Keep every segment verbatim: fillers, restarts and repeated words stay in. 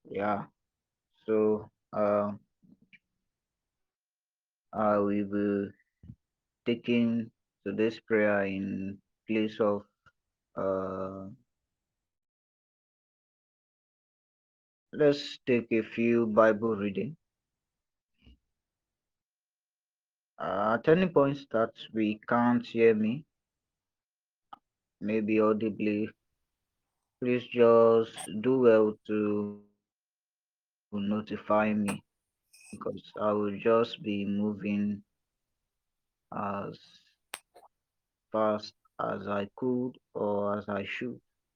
Yeah. So uh, I will be taking today's prayer in place of uh, let's take a few Bible reading. Uh, at any point that we can't hear me, maybe audibly, please just do well to notify me because I will just be moving as fast as I could or as I should.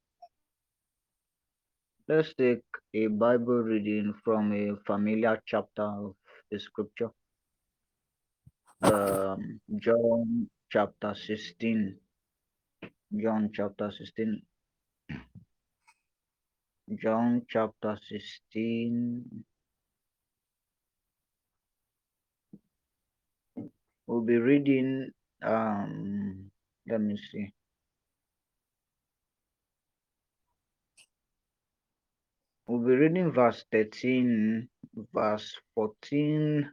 Let's take a Bible reading from a familiar chapter of the scripture, um, John chapter sixteen. John chapter sixteen. John chapter sixteen. We'll be reading, um, let me see. We'll be reading verse thirteen, verse fourteen,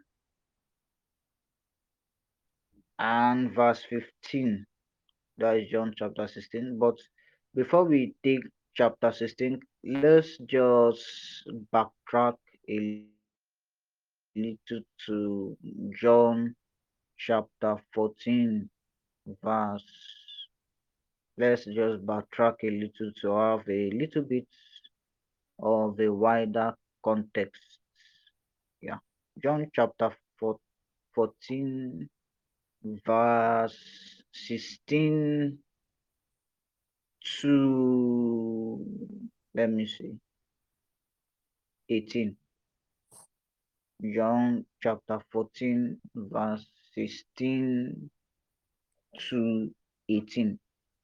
and verse fifteen. That is John chapter sixteen. But before we take chapter sixteen, let's just backtrack a little to John chapter fourteen, verse. Let's just backtrack a little to have a little bit of a wider context. Yeah. John chapter four, fourteen, verse sixteen to, let me see, eighteen. John chapter fourteen, verse sixteen to eighteen.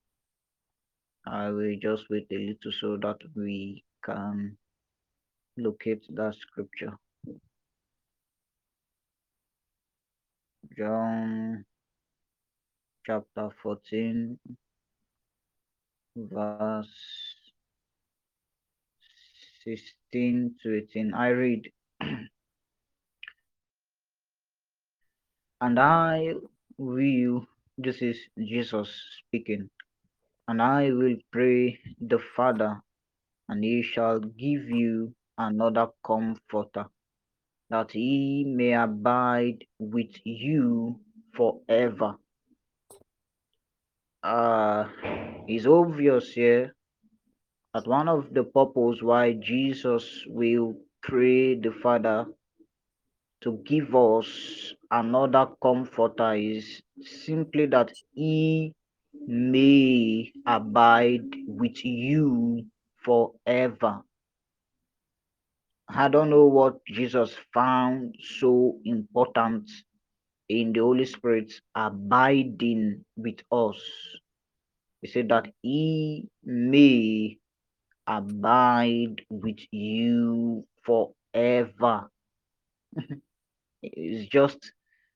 I will just wait a little so that we can locate that scripture. John chapter fourteen, verse sixteen to eighteen. I read, and I will, this is Jesus speaking, and I will pray the Father, and he shall give you another comforter, that he may abide with you forever. Uh, it's obvious here that one of the purpose why Jesus will pray the Father to give us another comforter is simply that he may abide with you forever. I don't know what Jesus found so important in the Holy Spirit abiding with us. He said that he may abide with you forever. It's just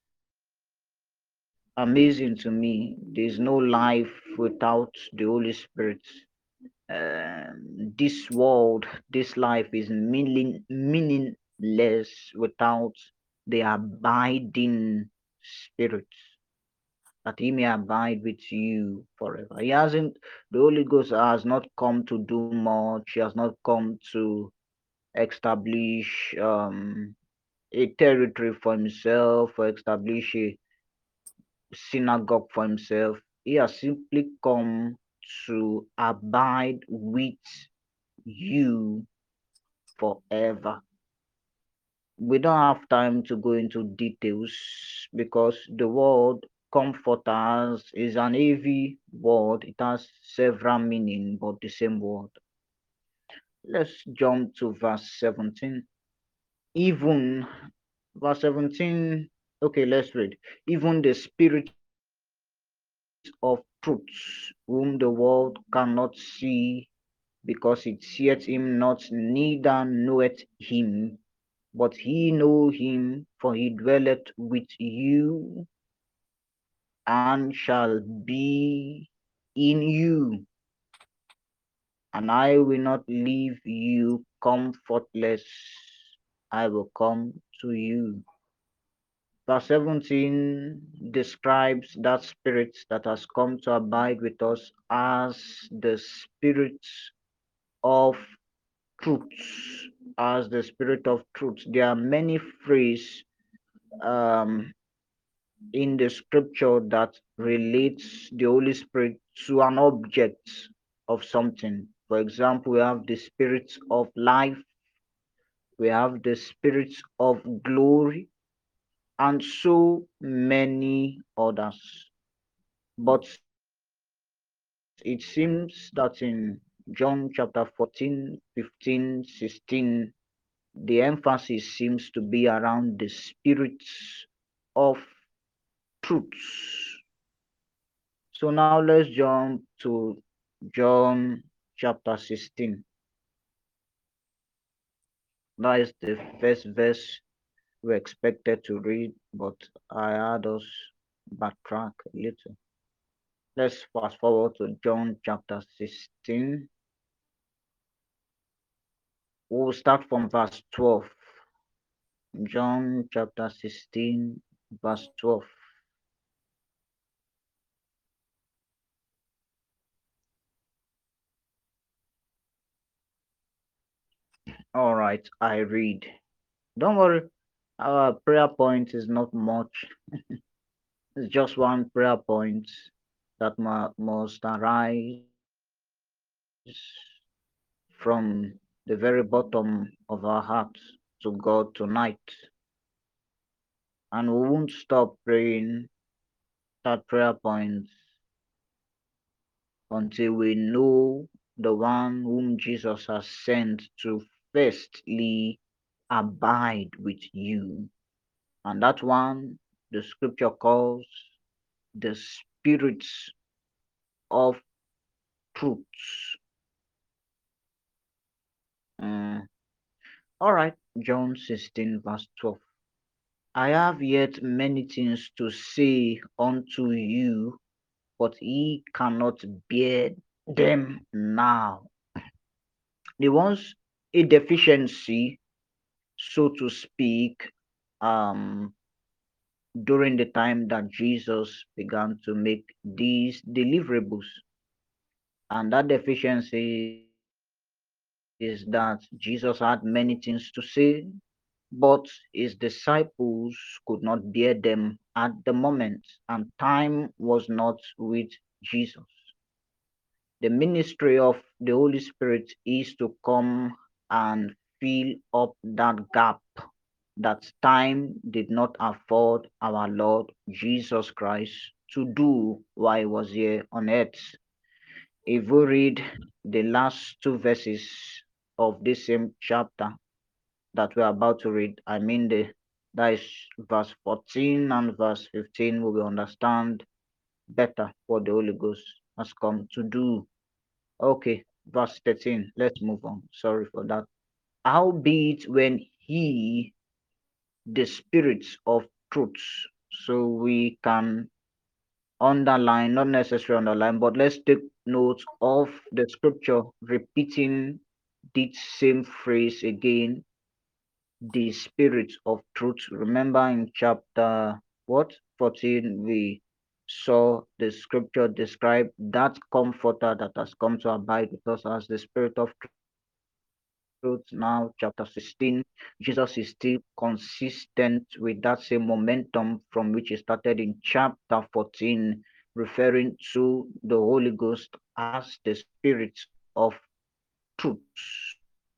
amazing to me. There's no life without the Holy Spirit. Um, this world, this life is meaning, meaningless without the abiding Spirit. That He may abide with you forever. He hasn't, the Holy Ghost has not come to do much. He has not come to establish um, a territory for himself or establish a synagogue for himself. He has simply come to abide with you forever. We don't have time to go into details because the word comforters is an heavy word. It has several meanings, but the same word. Let's jump to verse seventeen. Even verse seventeen, okay, let's read. Even the Spirit of truth, whom the world cannot see because it seeth him not, neither knoweth him, but he know him, for he dwelleth with you and shall be in you. And I will not leave you comfortless, I will come to you. Verse seventeen describes that spirit that has come to abide with us as the spirit of truth. As the spirit of truth. There are many phrases um, in the scripture that relates the Holy Spirit to an object of something. For example, we have the spirit of life, we have the spirit of glory, and so many others. But it seems that in John chapter fourteen, fifteen, sixteen, the emphasis seems to be around the spirit of truth. So now let's jump to John chapter sixteen. That is the first verse we expected to read, but I had us backtrack a little. Let's fast forward to John chapter sixteen. We'll start from verse twelve. John chapter sixteen, verse twelve. All right, I read. Don't worry, our prayer point is not much. It's just one prayer point that must arise from the very bottom of our hearts to God tonight. And we won't stop praying that prayer point until we know the one whom Jesus has sent to firstly abide with you. And that one the scripture calls the Spirit of truth. Mm. All right, John sixteen, verse twelve. I have yet many things to say unto you, but ye cannot bear them now. There was a deficiency, so to speak, um, during the time that Jesus began to make these deliverables. And that deficiency is that Jesus had many things to say, but his disciples could not bear them at the moment, and time was not with Jesus. The ministry of the Holy Spirit is to come and fill up that gap that time did not afford our Lord Jesus Christ to do while he was here on earth. If we read the last two verses of this same chapter that we're about to read, I mean the that is verse fourteen and verse fifteen, we will understand better what the Holy Ghost has come to do. Okay, verse thirteen. Let's move on. Sorry for that. Howbeit when he, the Spirit of truth, so we can underline, not necessarily underline, but let's take note of the scripture repeating this same phrase again, the Spirit of truth. Remember in chapter what? fourteen, we saw the scripture describe that comforter that has come to abide with us as the Spirit of truth. Now, chapter sixteen, Jesus is still consistent with that same momentum from which he started in chapter fourteen, referring to the Holy Ghost as the Spirit of truth.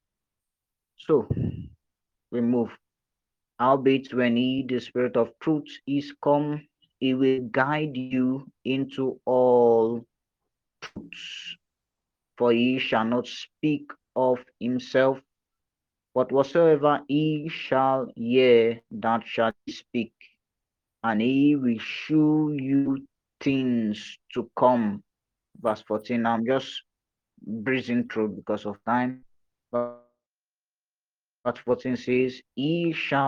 So, we move. Howbeit, when he, the Spirit of truth, is come, he will guide you into all truths. For he shall not speak of himself, but whatsoever he shall hear, that shall he speak, and he will shew you things to come. Verse fourteen, I'm just breezing through because of time. Verse fourteen says, he shall glorify me,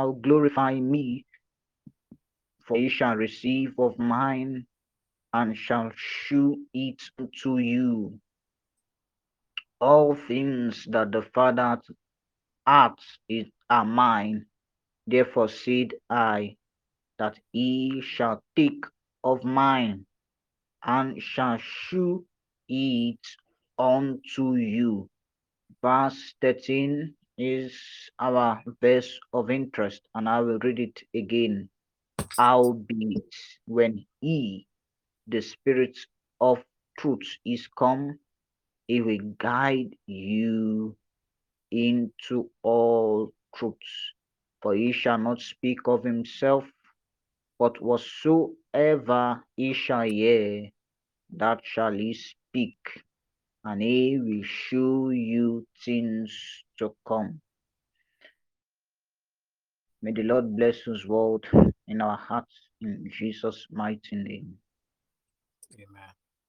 for he shall receive of mine and shall shew it unto you. All things that the Father hearts is, are mine. Therefore said I, that he shall take of mine, and shall shew it unto you. Verse thirteen is our verse of interest, and I will read it again. Howbeit, when he, the Spirit of truth, is come, he will guide you into all truths. For he shall not speak of himself, but whatsoever he shall hear, that shall he speak, and he will show you things to come. May the Lord bless his word in our hearts in Jesus' mighty name. Amen.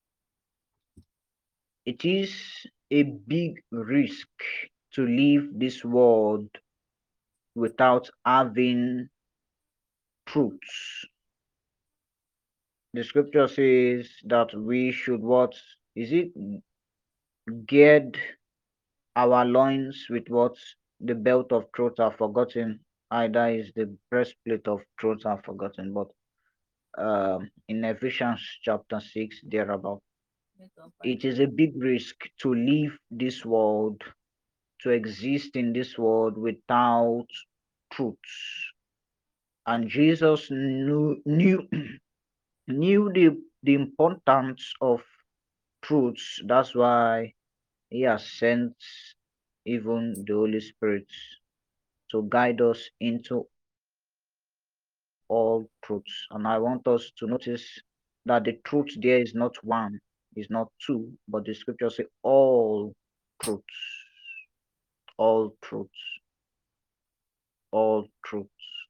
It is a big risk to leave this world without having truths. The scripture says that we should what? Is it gird our loins with what? The belt of truth are forgotten. Either is the breastplate of truth are forgotten, but um, in Ephesians chapter six, thereabout. It is a big risk to leave this world, to exist in this world without truths. And Jesus knew knew, knew the, the importance of truths. That's why he has sent even the Holy Spirit to guide us into all truths. And I want us to notice that the truth there is not one, is not two, but the scripture say all truths, all truths, all truths.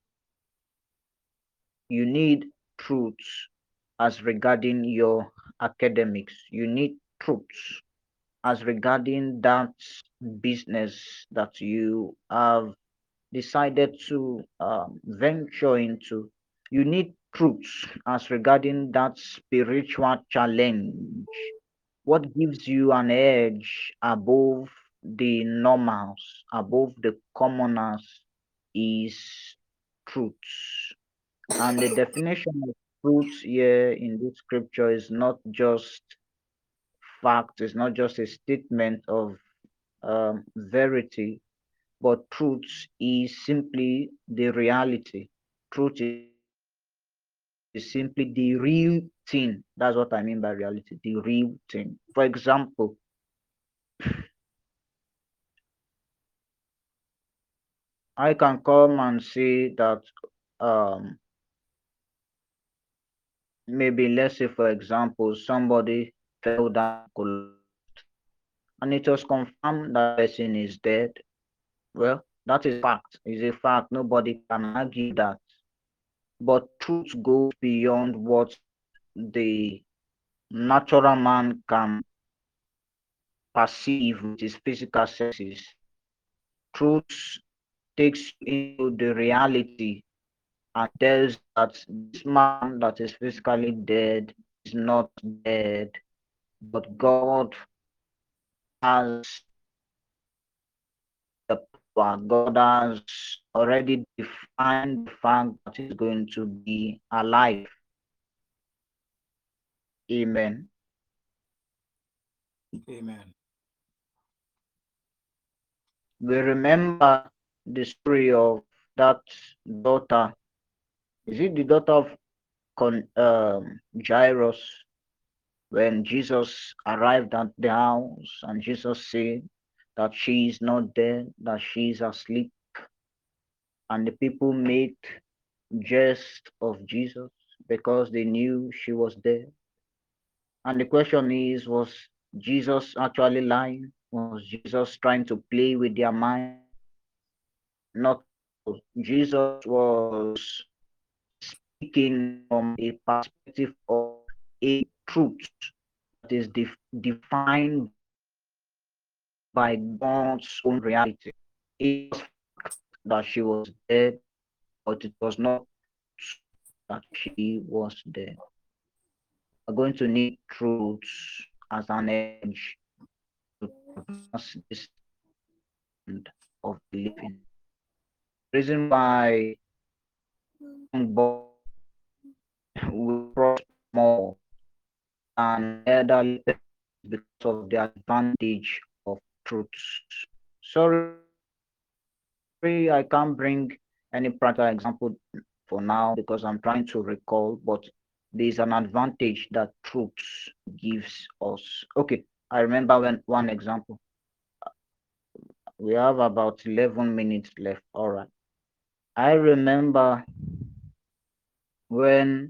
You need truths as regarding your academics. You need truths as regarding that business that you have decided to um, venture into. You need truths as regarding that spiritual challenge. What gives you an edge above the normals, above the commoners, is truths. And the definition of truth here in this scripture is not just fact, it's not just a statement of um, verity, but truth is simply the reality. Truth is simply the real thing. That's what I mean by reality, the real thing. For example, I can come and say that um, maybe let's say for example somebody fell down and collapsed, and it was confirmed that the person is dead. Well, that is a fact. It's a fact. Nobody can argue that. But truth goes beyond what the natural man can perceive with his physical senses. Truth takes you into the reality and tells you that this man that is physically dead is not dead, but God has the power. God has already defined the fact that he's going to be alive. Amen. Amen. We remember the story of that daughter. Is it the daughter of Con, um, Jairus, when Jesus arrived at the house and Jesus said that she is not dead, that she is asleep, and the people made jest of Jesus because they knew she was dead. And the question is, was Jesus actually lying? Was Jesus trying to play with their mind? Not at all. Jesus was speaking from a perspective of a truth that is def- defined by God's own reality. It was fact that she was dead, but it was not true that she was dead. We're going to need truths as an edge to traverse this life. of believing. The reason why young boys will prosper more than elderly persons is because of the advantage of truths. Sorry, I can't bring any practical example for now because I'm trying to recall, but there is an advantage that truths gives us. Okay, I remember when one example. We have about eleven minutes left. All right. I remember when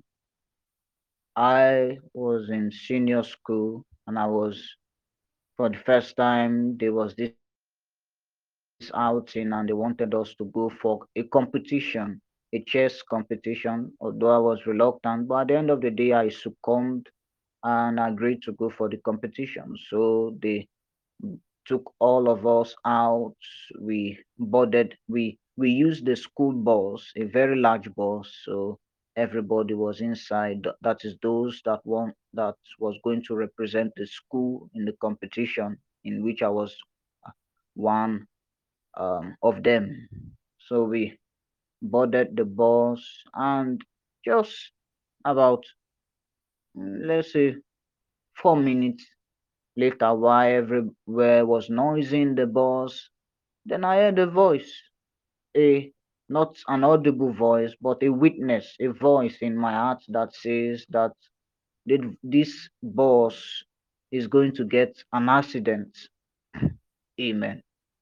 I was in senior school and I was, for the first time, there was this outing and they wanted us to go for a competition, a chess competition. Although I was reluctant, but at the end of the day, I succumbed and agreed to go for the competition. So they took all of us out. We boarded, we we used the school bus, a very large bus. So everybody was inside. Th- That is those that one that was going to represent the school in the competition, in which I was uh, one um, of them. So we boarded the bus and just about mm, let's say four minutes later, while everywhere was noisy in the bus, then I heard a voice, a not an audible voice, but a witness, a voice in my heart that says that thi- this bus is going to get an accident. Amen.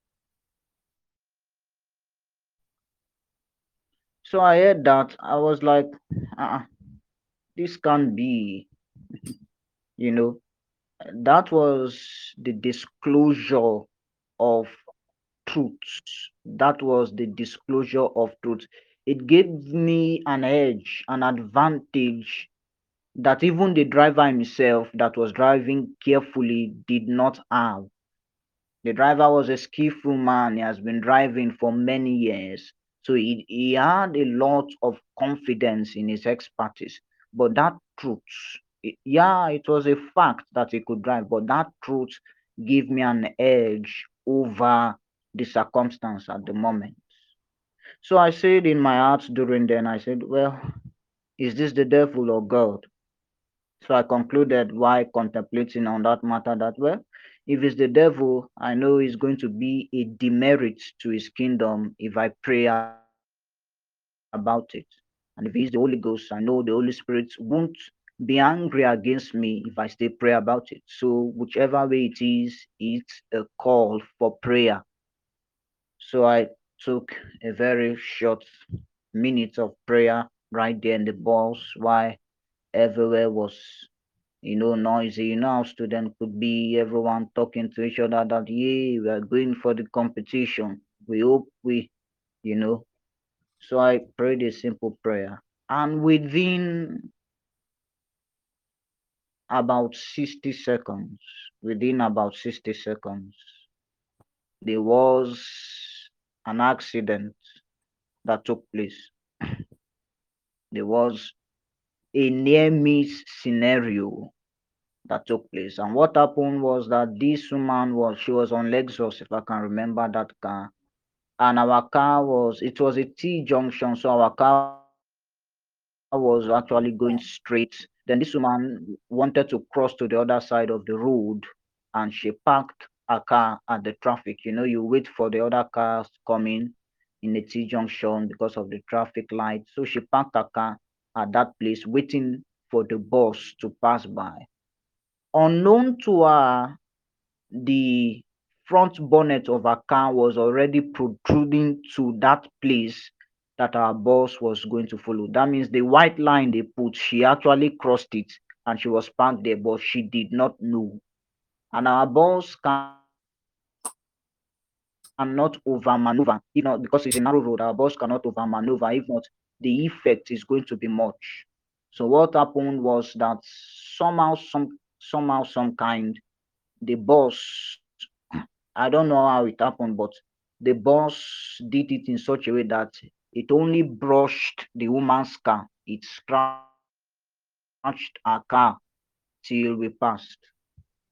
So I heard that. I was like, uh, this can't be, you know. That was the disclosure of truths. That was the disclosure of truth. It gave me an edge, an advantage that even the driver himself that was driving carefully did not have. The driver was a skillful man. He has been driving for many years. So he, he had a lot of confidence in his expertise. But that truth, it- yeah, it was a fact that he could drive, but that truth gave me an edge over the circumstance at the moment. So I said in my heart during then, I said, well, is this the devil or God? So I concluded while contemplating on that matter that, well, if it's the devil, I know it's going to be a demerit to his kingdom if I pray about it. And if it's the Holy Ghost, I know the Holy Spirit won't be angry against me if I still pray about it. So whichever way it is, it's a call for prayer. So I took a very short minute of prayer right there in the balls while everywhere was, you know, noisy. You know how students could be, everyone talking to each other that, yeah, we are going for the competition. We hope we, you know. So I prayed a simple prayer. And within about sixty seconds, within about sixty seconds, there was an accident that took place. There was a near miss scenario that took place. And what happened was that this woman was, she was on Lexus, if I can remember that car. And our car was, it was a T junction, so our car was actually going straight. Then this woman wanted to cross to the other side of the road and she parked her car at the traffic. You know, you wait for the other cars coming in the T junction because of the traffic light. So she parked her car at that place waiting for the bus to pass by. Unknown to her, the front bonnet of her car was already protruding to that place that our boss was going to follow. That means the white line they put, she actually crossed it and she was parked there, but she did not know. And our boss cannot over maneuver. If not, because it's a narrow road, our boss cannot over maneuver. If not, the effect is going to be much. So what happened was that somehow, some somehow, some kind, the boss, I don't know how it happened, but the boss did it in such a way that it only brushed the woman's car. It scratched our car till we passed.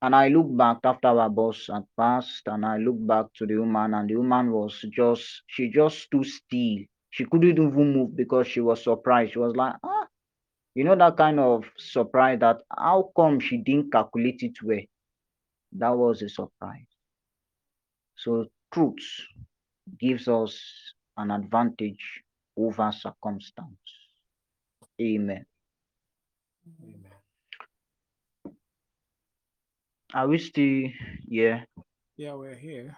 And I look back after our boss had passed, and I look back to the woman, and the woman was just, she just stood still. She couldn't even move because she was surprised. She was like, ah, you know, that kind of surprise that how come she didn't calculate it well? That was a surprise. So, truth gives us an advantage over circumstance. Amen. Amen. Are we still here? Yeah, we're here.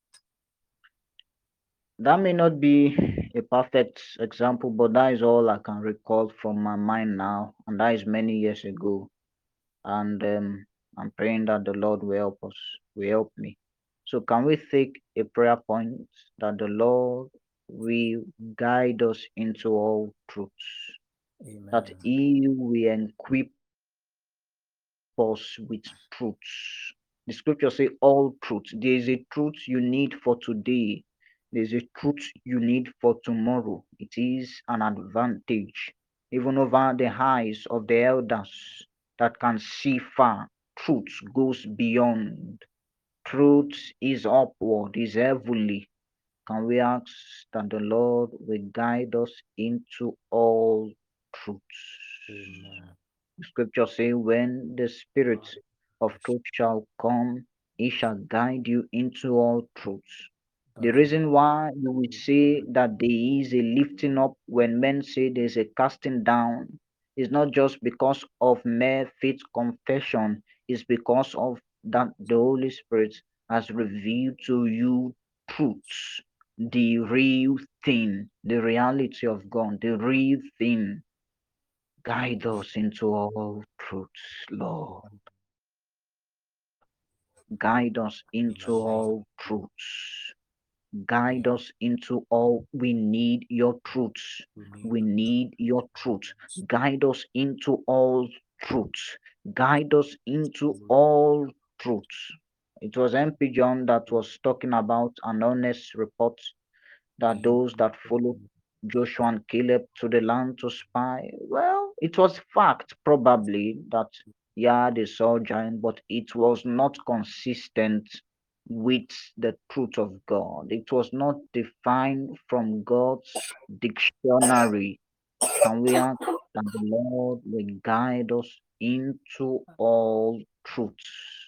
That may not be a perfect example, but that is all I can recall from my mind now, and that is many years ago. And um, I'm praying that the Lord will help us, will help me. So, can we take a prayer point that the Lord will guide us into all truths, that Amen. He will equip us with truths. The scripture say all truth. There is a truth you need for today. There is a truth you need for tomorrow. It is an advantage, even over the eyes of the elders that can see far. Truth goes beyond. Truth is upward, is heavenly. Can we ask that the Lord will guide us into all truths? Amen. The scripture says, when the Spirit of truth shall come, he shall guide you into all truths. The reason why you will say that there is a lifting up when men say there's a casting down is not just because of mere faith confession, it's because of that the Holy Spirit has revealed to you truths, the real thing, the reality of God, the real thing. Guide us into all truths, Lord. Guide us In the into name all of truths. Guide yeah, us into all. We need your truths. we need We need your truth. Guide us into all truths. Guide us into all truths. It was M P John that was talking about an honest report that those that followed Joshua and Caleb to the land to spy. Well, it was fact probably that yeah they saw giant, but it was not consistent with the truth of God. It was not defined from God's dictionary. Can we ask that the Lord will guide us into all truths?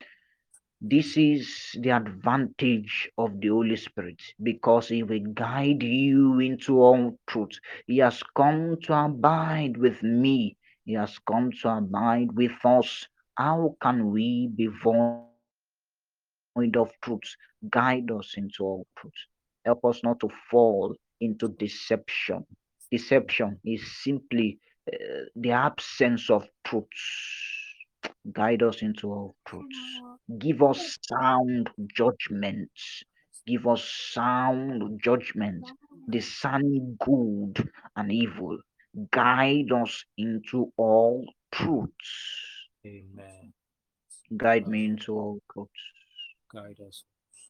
This is the advantage of the Holy Spirit because He will guide you into all truth. He has come to abide with me, He has come to abide with us. How can we be void of truth? Guide us into all truth. Help us not to fall into deception. Deception is simply uh, the absence of truths. Guide us into all truths. Give us sound judgments. Give us sound judgment, discerning good and evil. Guide us into all truths. Amen. Guide me Father, into all truths. guide us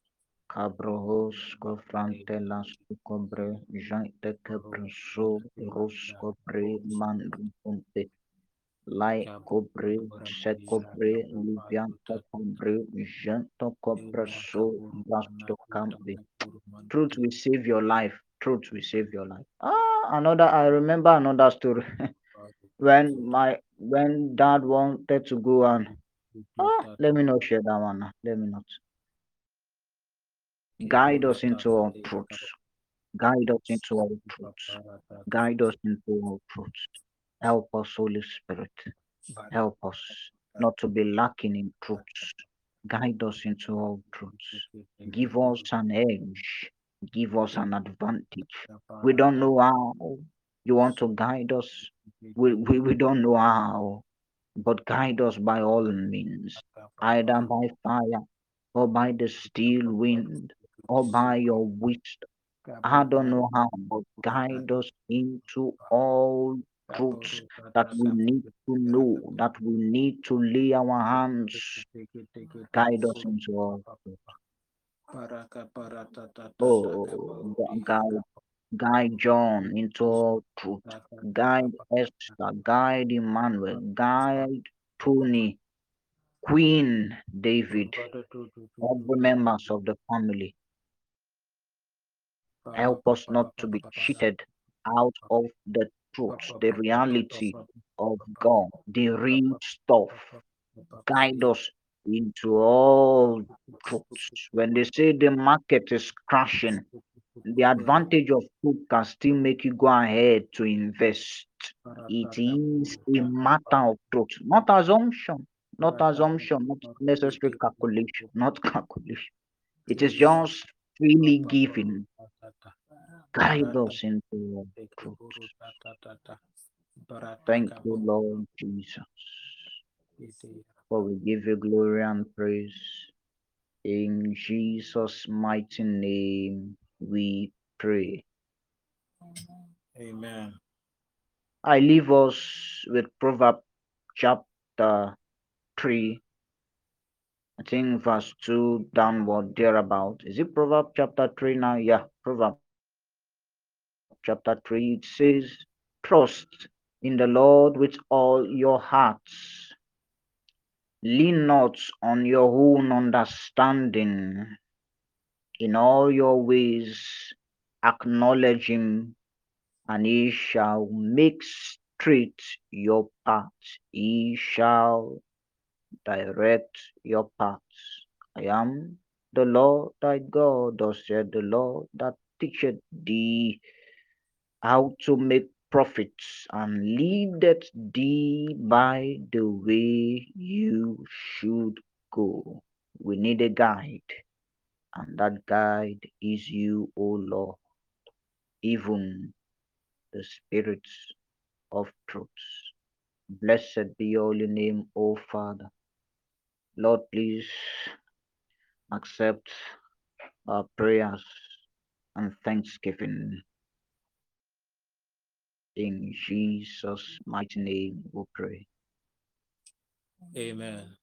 Cabros, in the name cofrantelas, cobre, jante quebranço, ros cobre, mandum Lai cobre, se cobre, livianto cobre, janto cobre, so vasto campe. Truth will save your life. Truth will save your life. Ah, another. I remember another story when my when dad wanted to go and ah, let me not share that one. Now. Let me not guide us into all truths. Guide us into all truths. Guide us into all truths. Help us, Holy Spirit. Help us not to be lacking in truths. Guide us into all truths. Give us an edge. Give us an advantage. We don't know how you want to guide us. We, we, we don't know how, but guide us by all means, either by fire or by the still wind or by your wisdom. I don't know how, but guide us into all truths that we need to know, that we need to lay our hands. Guide us into all truth. Baraka barata tata taka Oh, gu- barudia guide, guide John into all truth. taka taka Guide Esther, guide Emmanuel, guide Tony, Queen David, Bada do do do do every do do members do. of the family, Para help pa us para not pa to pa be pa para cheated out of the pa truth, pa the pa pa pa pa reality pa of pa God, the pa real pa stuff. pa pa pa pa Guide di. us into all truths. When they say the market is crashing, the advantage of truth can still make you go ahead to invest. Para It ta ta is pu a ta ta pa matter of truth, not assumption, not para ta ta assumption, pu not para di necessary di di di calculation, di. not calculation. It is Yes. just Pa freely pa pa ru giving. ta ta ta. Para Guide ta us into all te ke truth. buru ta ta ta ta. Para ta Thank ka you, bu Lord Jesus, di di. for we give you glory and praise. In Jesus' mighty name we pray. Amen. I leave us with Proverbs chapter three, I think verse two downward thereabout. Is it Proverbs chapter three now? Yeah, Proverbs chapter three. It says, trust in the Lord with all your hearts. Lean not on your own understanding. In all your ways acknowledge him, and he shall make straight your path. He shall direct your paths. I am the Lord thy God, thus said the Lord, that teacheth thee how to make profits, and leadeth thee by the way you should go. We need a guide, and that guide is you, O Lord, even the spirits of truth. Blessed be your holy name, O Father. Lord, please accept our prayers and thanksgiving. In Jesus' mighty name we pray. Amen.